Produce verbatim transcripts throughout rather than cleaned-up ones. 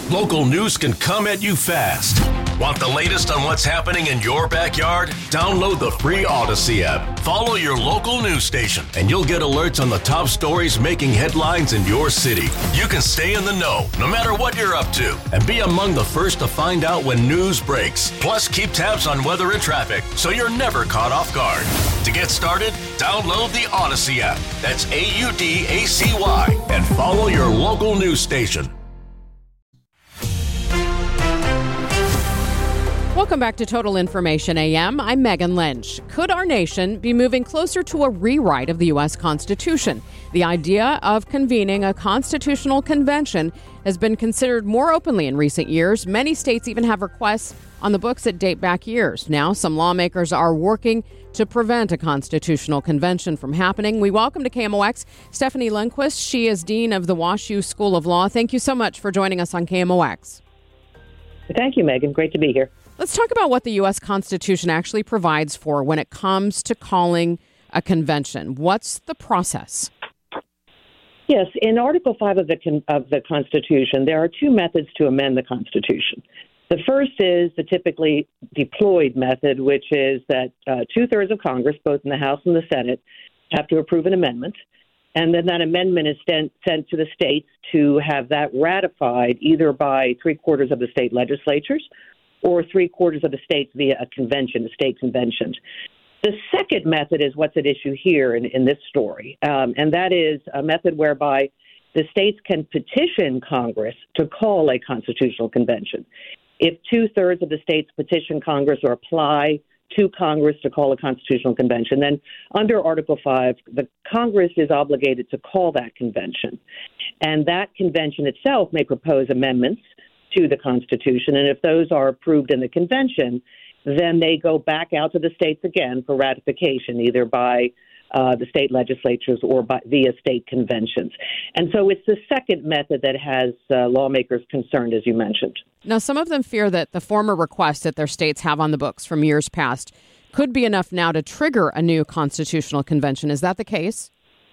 Local news can come at you fast. Want the latest on what's happening in your backyard? Download the free Odyssey app. Follow your local news station, and you'll get alerts on the top stories making headlines in your city. You can stay in the know, no matter what you're up to, and be among the first to find out when news breaks. Plus, keep tabs on weather and traffic, so you're never caught off guard. To get started, download the Odyssey app. That's A U D A C Y, and follow your local news station. Welcome back to Total Information A M. I'm Megan Lynch. Could our nation be moving closer to a rewrite of the U S Constitution? The idea of convening a constitutional convention has been considered more openly in recent years. Many states even have requests on the books that date back years. Now, some lawmakers are working to prevent a constitutional convention from happening. We welcome to K M O X Stephanie Lundquist. She is Dean of the WashU School of Law. Thank you so much for joining us on K M O X. Thank you, Megan. Great to be here. Let's talk about what the U S Constitution actually provides for when it comes to calling a convention. What's the process? Yes, in Article five of the con- of the Constitution, there are two methods to amend the Constitution. The first is the typically deployed method, which is that uh, two-thirds of Congress, both in the House and the Senate, have to approve an amendment. And then that amendment is sent, sent to the states to have that ratified either by three-quarters of the state legislatures or three-quarters of the states via a convention, a state convention. The second method is what's at issue here in, in this story, um, and that is a method whereby the states can petition Congress to call a constitutional convention. If two-thirds of the states petition Congress or apply to Congress to call a constitutional convention, then under Article five, the Congress is obligated to call that convention. And that convention itself may propose amendments to the Constitution, and if those are approved in the convention, then they go back out to the states again for ratification, either by uh, the state legislatures or by, via state conventions. And so it's the second method that has uh, lawmakers concerned, as you mentioned. Now, some of them fear that the former requests that their states have on the books from years past could be enough now to trigger a new constitutional convention. Is that the case?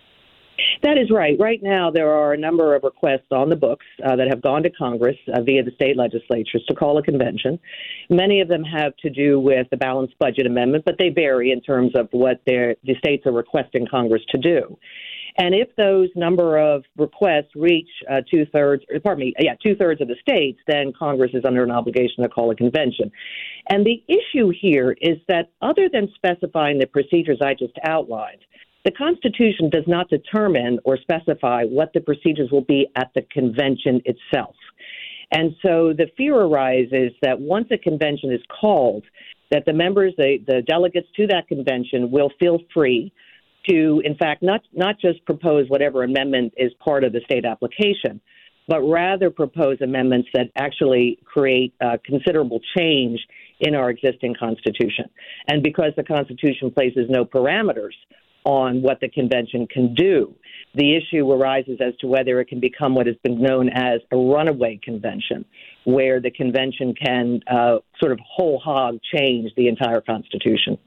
That is right. Right now, there are a number of requests on the books uh, that have gone to Congress uh, via the state legislatures to call a convention. Many of them have to do with the balanced budget amendment, but they vary in terms of what the states are requesting Congress to do. And if those number of requests reach uh, two-thirds, pardon me, yeah, two-thirds of the states, then Congress is under an obligation to call a convention. And the issue here is that other than specifying the procedures I just outlined, the Constitution does not determine or specify what the procedures will be at the convention itself. And so the fear arises that once a convention is called, that the members, the, the delegates to that convention will feel free to, in fact, not, not just propose whatever amendment is part of the state application, but rather propose amendments that actually create uh, considerable change in our existing Constitution. And because the Constitution places no parameters on what the convention can do, the issue arises as to whether it can become what has been known as a runaway convention, where the convention can uh, sort of whole hog change the entire Constitution.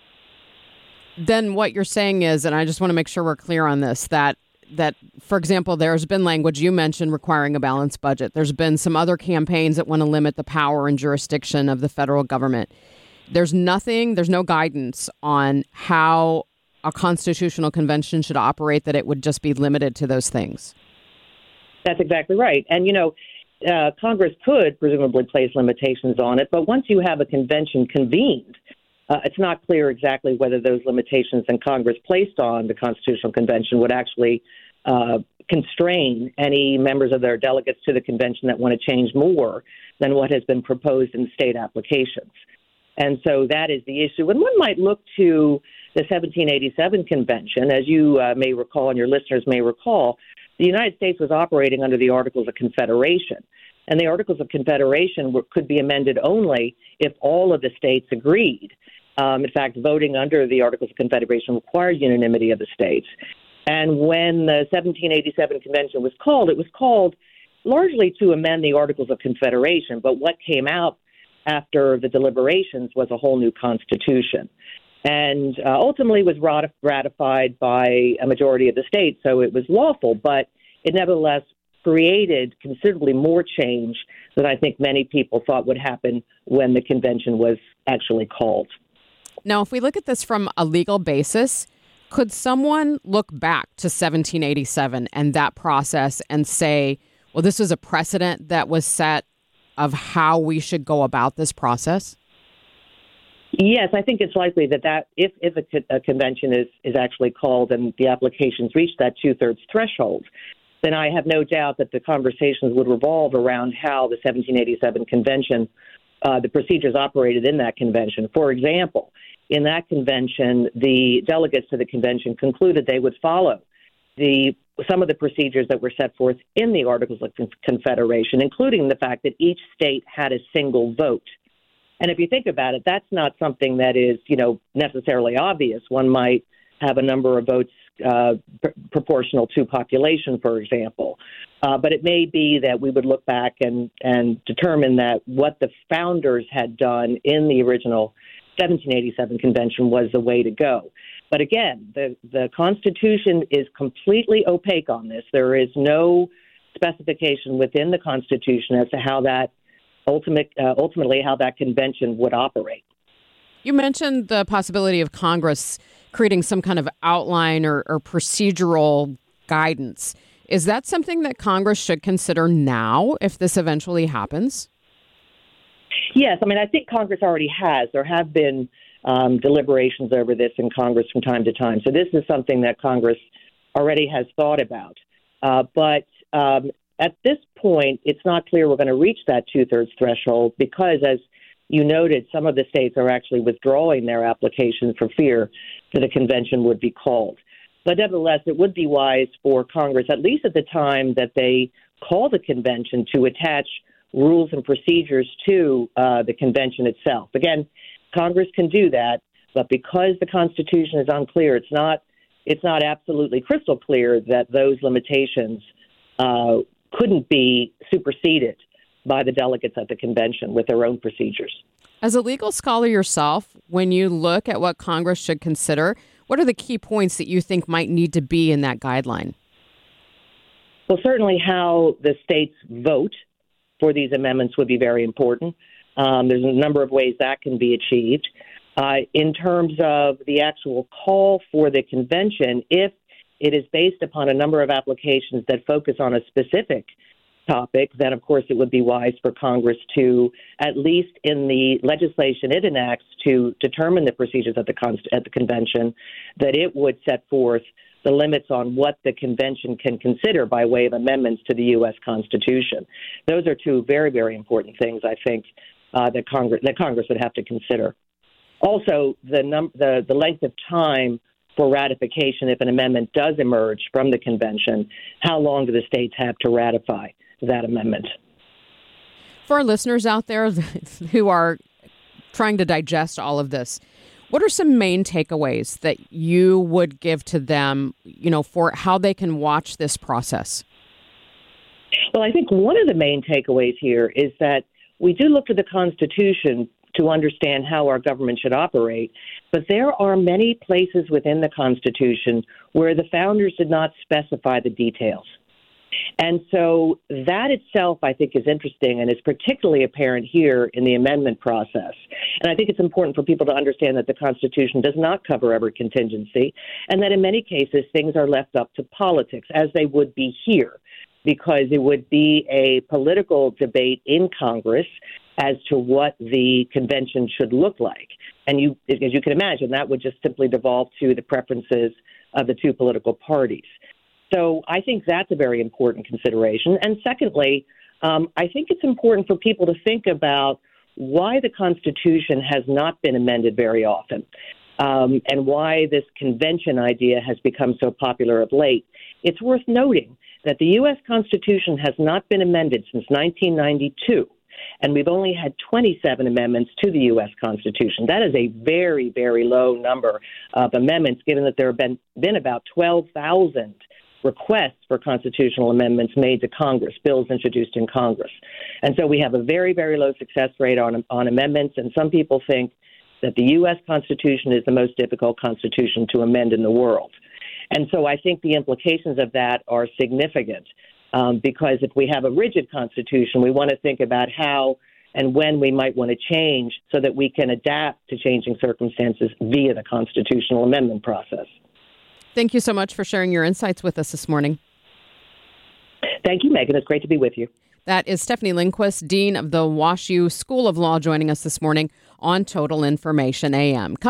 Then what you're saying is, and I just want to make sure we're clear on this, that, that for example, there's been language you mentioned requiring a balanced budget. There's been some other campaigns that want to limit the power and jurisdiction of the federal government. There's nothing, there's no guidance on how a constitutional convention should operate, that it would just be limited to those things. That's exactly right. And, you know, uh, Congress could presumably place limitations on it, but once you have a convention convened, uh, it's not clear exactly whether those limitations that Congress placed on the Constitutional Convention would actually uh, constrain any members of their delegates to the convention that want to change more than what has been proposed in state applications. And so that is the issue. And one might look to the seventeen eighty-seven convention. As you uh, may recall, and your listeners may recall, the United States was operating under the Articles of Confederation. And the Articles of Confederation were, could be amended only if all of the states agreed. Um, in fact, voting under the Articles of Confederation required unanimity of the states. And when the seventeen eighty-seven convention was called, it was called largely to amend the Articles of Confederation. But what came out after the deliberations was a whole new constitution. And uh, ultimately was ratified by a majority of the states, so it was lawful, but it nevertheless created considerably more change than I think many people thought would happen when the convention was actually called. Now, if we look at this from a legal basis, could someone look back to seventeen eighty-seven and that process and say, well, this was a precedent that was set of how we should go about this process? Yes, I think it's likely that, that if, if a, a convention is, is actually called and the applications reach that two-thirds threshold, then I have no doubt that the conversations would revolve around how the seventeen eighty-seven convention, uh, the procedures operated in that convention. For example, in that convention, the delegates to the convention concluded they would follow the some of the procedures that were set forth in the Articles of Confederation, including the fact that each state had a single vote. And if you think about it, that's not something that is, you know, necessarily obvious. One might have a number of votes uh, pr- proportional to population, for example. Uh, but it may be that we would look back and, and determine that what the founders had done in the original seventeen eighty-seven convention was the way to go. But again, the, the Constitution is completely opaque on this. There is no specification within the Constitution as to how that ultimate, uh, ultimately how that convention would operate. You mentioned the possibility of Congress creating some kind of outline or, or procedural guidance. Is that something that Congress should consider now if this eventually happens? Yes. I mean, I think Congress already has. There have been um, deliberations over this in Congress from time to time. So this is something that Congress already has thought about. Uh, but um, at this point, it's not clear we're going to reach that two-thirds threshold because, as you noted, some of the states are actually withdrawing their applications for fear that a convention would be called. But nevertheless, it would be wise for Congress, at least at the time that they call the convention, to attach rules and procedures to uh, the convention itself. Again, Congress can do that, but because the Constitution is unclear, it's not it's not absolutely crystal clear that those limitations uh, couldn't be superseded by the delegates at the convention with their own procedures. As a legal scholar yourself, when you look at what Congress should consider, what are the key points that you think might need to be in that guideline? Well, certainly how the states vote for these amendments would be very important. Um, there's a number of ways that can be achieved. Uh, in terms of the actual call for the convention, if it is based upon a number of applications that focus on a specific topic, then of course it would be wise for Congress to, at least in the legislation it enacts to determine the procedures at the const- at the convention, that it would set forth the limits on what the convention can consider by way of amendments to the U S Constitution. Those are two very, very important things, I think, uh, that Congress that Congress would have to consider. Also, the, num- the the length of time for ratification if an amendment does emerge from the convention. How long do the states have to ratify that amendment? For our listeners out there who are trying to digest all of this, what are some main takeaways that you would give to them, you know, for how they can watch this process? Well, I think one of the main takeaways here is that we do look to the Constitution to understand how our government should operate, but there are many places within the Constitution where the founders did not specify the details. And so that itself, I think, is interesting and is particularly apparent here in the amendment process. And I think it's important for people to understand that the Constitution does not cover every contingency and that in many cases things are left up to politics, as they would be here, because it would be a political debate in Congress as to what the convention should look like. And you, as you can imagine, that would just simply devolve to the preferences of the two political parties. So I think that's a very important consideration. And secondly, um, I think it's important for people to think about why the Constitution has not been amended very often, um, and why this convention idea has become so popular of late. It's worth noting that the U S Constitution has not been amended since nineteen ninety-two. And we've only had twenty-seven amendments to the U S Constitution. That is a very, very low number of amendments, given that there have been, been about twelve thousand requests for constitutional amendments made to Congress, bills introduced in Congress. And so we have a very, very low success rate on, on amendments, and some people think that the U S Constitution is the most difficult constitution to amend in the world. And so I think the implications of that are significant. Um, because if we have a rigid Constitution, we want to think about how and when we might want to change so that we can adapt to changing circumstances via the constitutional amendment process. Thank you so much for sharing your insights with us this morning. Thank you, Megan. It's great to be with you. That is Stephanie Lindquist, Dean of the WashU School of Law, joining us this morning on Total Information A M.